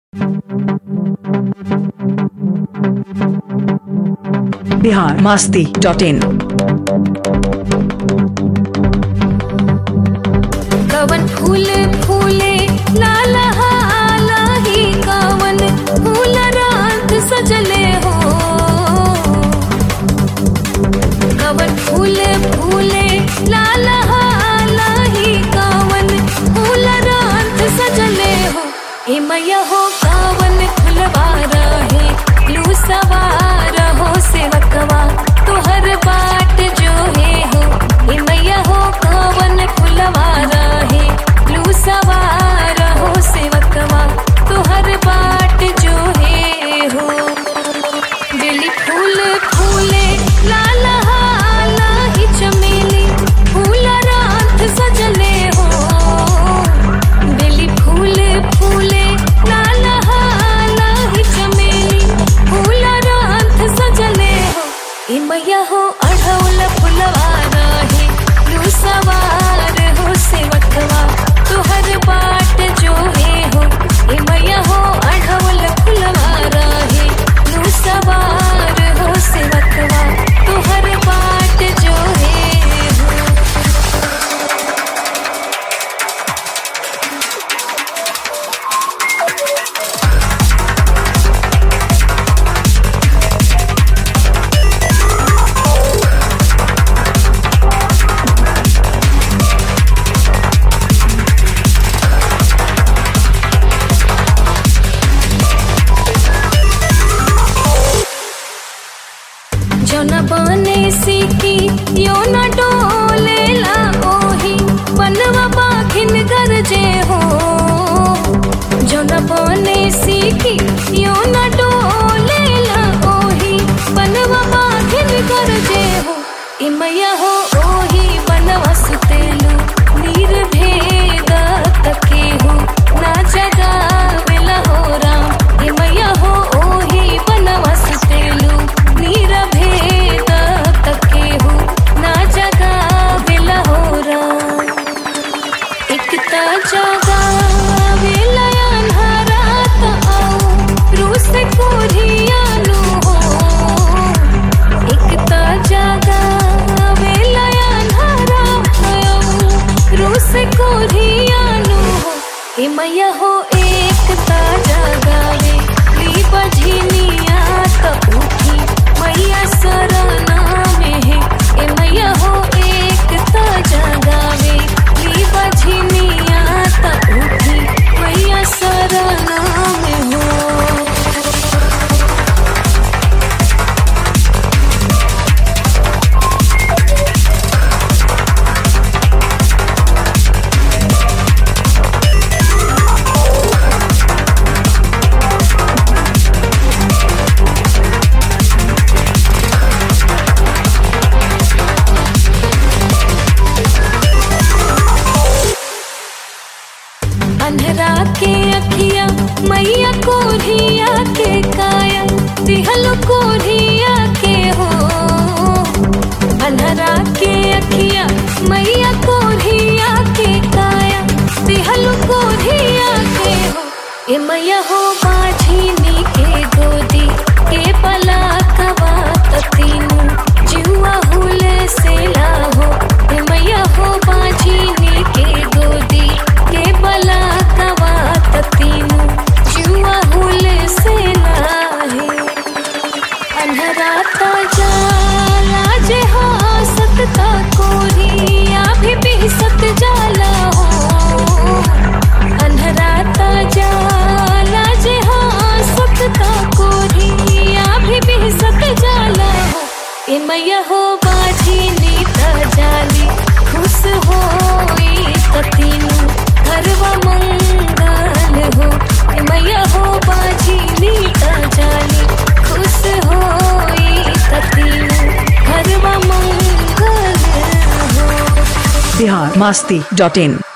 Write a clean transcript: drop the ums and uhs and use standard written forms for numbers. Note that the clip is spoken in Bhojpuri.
biharmasti.in कवन फूल फूले लाल हाला ही कवन फूल रात सजले हो। कवन फूल फूले लाल हाला ही कवन फूल रात सजले हो। ए मैया हो कवन फुलवारा है लू सवार हो सेवकवा तुहर बाट जो है हो। ए मैया हो कवन फुलवारा है लू सवार हो सेवकवा तुहर बाट जो है हो। बेली फूल फूले लाल हाला ही चमेली फूल रात सजले हो। बेली फूल फूले लाल हाला ही चमेली फूल रात सजले हो। ए मैया हो अढ़ौल फुलवारा है लू सवार हो सेवकवा तुहर बाट जो है हो। ए मैया हो अढ़ौल फुलवारा है लू सवार हो सेवकवा तुहर बाट जो है हो। जो न बने सीखी यो न डोलेला ओही बनवा बाखिन गरजे हो। जो न बने सीखी यो न डोलेला ओही बनवा बाखिन गरजे हो। ए मैया हो ओही बनवा सुतेलू नीर भेद तके हो ना जगावेला हो राम। ए मैया हो ओही बनवा सुतेलू नीर भेद तके हो ना जगावेला हो राम। एक ता जगावेला अन्हारा त आओ रूस कोरियानु हो। एक ता जगावेला अन्हारा आओ रूस कोरियानु हो। ए मैया हो एक ता जगावे ली बझिनिया त उठी मैया सरना में है। ए मैया हो एक ता जगावे ली बझिनिया त उठी मैया सरना में हो। अंधरा के अखिया मैया कोरिया के काया दिहल कोरिया के हो। अंधरा के अखिया मैया कोरिया के काया दिहल कोरिया के हो। ए मैया हो बाझिनी के गोदी के पलाकवा तीनू जुआ हुल से लाहो। ए मैया हो बाझिनी के गोदी के पलाकवा तीनू जुआ हुल से लाहे। अन्हरा ता जाला जे हासत ता कोरिया भी बिहसत जाला हो। अन्हरा ता जाला जे हासत ता कोरिया भी बिहसत जाला हो। ए मैया हो बाझिनी ता जाली खुश होई त तीनू घरवा मंगल हो। ए मैया हो बाझिनी ता जाली खुश होई त तीनू घरवा मंगल हो। biharmasti.in